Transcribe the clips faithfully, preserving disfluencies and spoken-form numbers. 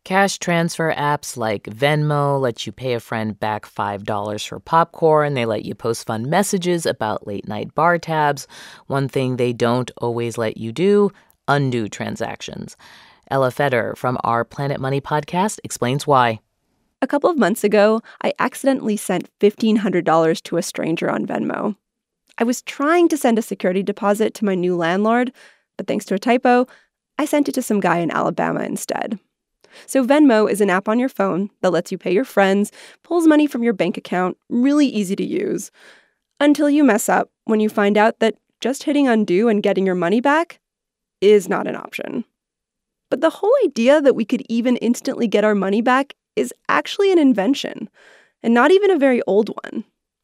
Cash transfer apps like Venmo let you pay a friend back five dollars for popcorn. They let you post fun messages about late-night bar tabs. One thing they don't always let you do, undo transactions. Ella Feder from our Planet Money podcast explains why. A couple of months ago, I accidentally sent fifteen hundred dollars to a stranger on Venmo. I was trying to send a security deposit to my new landlord, but thanks to a typo, I sent it to some guy in Alabama instead. So Venmo is an app on your phone that lets you pay your friends, pulls money from your bank account, really easy to use. Until you mess up when you find out that just hitting undo and getting your money back is not an option. But the whole idea that we could even instantly get our money back is actually an invention, and not even a very old one.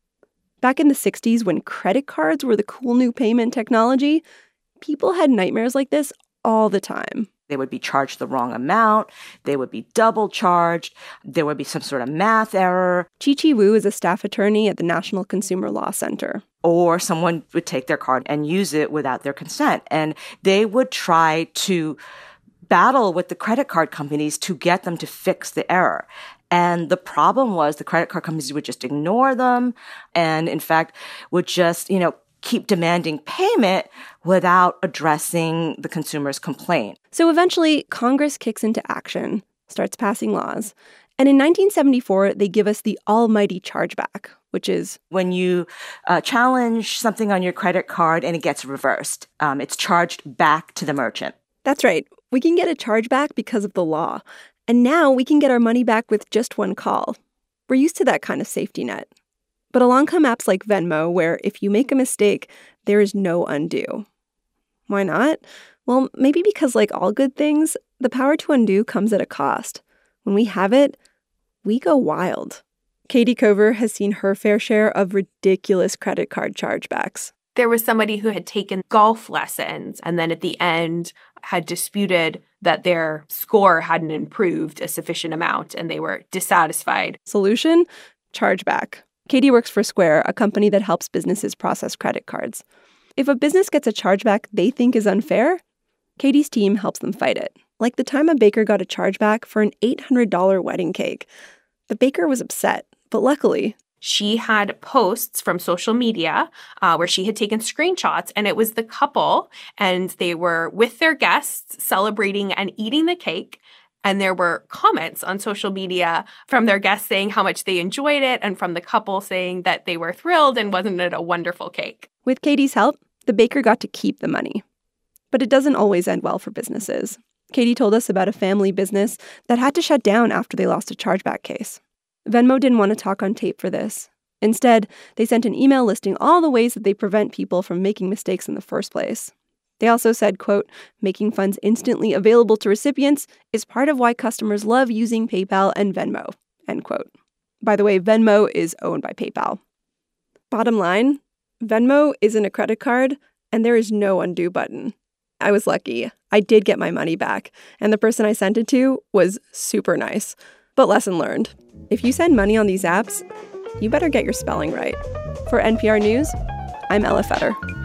Back in the sixties, when credit cards were the cool new payment technology, people had nightmares like this all the time. They would be charged the wrong amount. They would be double charged. There would be some sort of math error. Chi-Chi Wu is a staff attorney at the National Consumer Law Center. Or someone would take their card and use it without their consent. And they would try to battle with the credit card companies to get them to fix the error. And the problem was the credit card companies would just ignore them and, in fact, would just, you know, keep demanding payment without addressing the consumer's complaint. So eventually, Congress kicks into action, starts passing laws. And in nineteen seventy-four, they give us the almighty chargeback, which is when you uh, challenge something on your credit card and it gets reversed. Um, it's charged back to the merchant. That's right. We can get a chargeback because of the law. And now we can get our money back with just one call. We're used to that kind of safety net. But along come apps like Venmo, where if you make a mistake, there is no undo. Why not? Well, maybe because like all good things, the power to undo comes at a cost. When we have it, we go wild. Katie Cover has seen her fair share of ridiculous credit card chargebacks. There was somebody who had taken golf lessons and then at the end had disputed that their score hadn't improved a sufficient amount and they were dissatisfied. Solution? Chargeback. Katie works for Square, a company that helps businesses process credit cards. If a business gets a chargeback they think is unfair, Katie's team helps them fight it. Like the time a baker got a chargeback for an eight hundred dollars wedding cake. The baker was upset, but luckily, she had posts from social media uh, where she had taken screenshots, and it was the couple, and they were with their guests celebrating and eating the cake. And there were comments on social media from their guests saying how much they enjoyed it and from the couple saying that they were thrilled and wasn't it a wonderful cake. With Katie's help, the baker got to keep the money. But it doesn't always end well for businesses. Katie told us about a family business that had to shut down after they lost a chargeback case. Venmo didn't want to talk on tape for this. Instead, they sent an email listing all the ways that they prevent people from making mistakes in the first place. They also said, quote, making funds instantly available to recipients is part of why customers love using PayPal and Venmo, end quote. By the way, Venmo is owned by PayPal. Bottom line, Venmo isn't a credit card, and there is no undo button. I was lucky. I did get my money back, and the person I sent it to was super nice. But lesson learned. If you send money on these apps, you better get your spelling right. For N P R News, I'm Ella Feder.